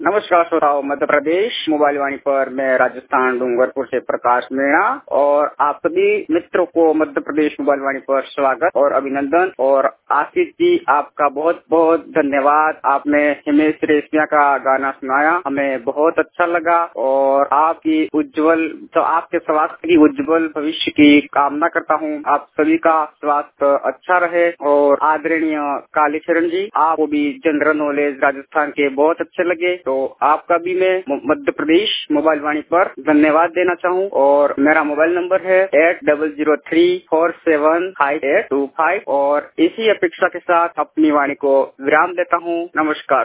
नमस्कार श्रोताओं, मध्य प्रदेश मोबाइल वाणी पर मैं राजस्थान डूंगरपुर से प्रकाश मीणा और आप सभी मित्रों को मध्य प्रदेश मोबाइल वाणी पर स्वागत और अभिनंदन। और आशीष जी, आपका बहुत बहुत धन्यवाद। आपने हिमेश रेशमिया का गाना सुनाया, हमें बहुत अच्छा लगा और आपकी आपके स्वास्थ्य की उज्जवल भविष्य की कामना करता हूँ। आप सभी का स्वास्थ्य अच्छा रहे। और आदरणीय कालीचरण जी, आपको भी जनरल नॉलेज राजस्थान के बहुत अच्छे लगे, तो आपका भी मैं मध्य प्रदेश मोबाइल वाणी पर धन्यवाद देना चाहूँ। और मेरा मोबाइल नंबर है 8003475825 और इसी अपेक्षा के साथ अपनी वाणी को विराम देता हूँ। नमस्कार।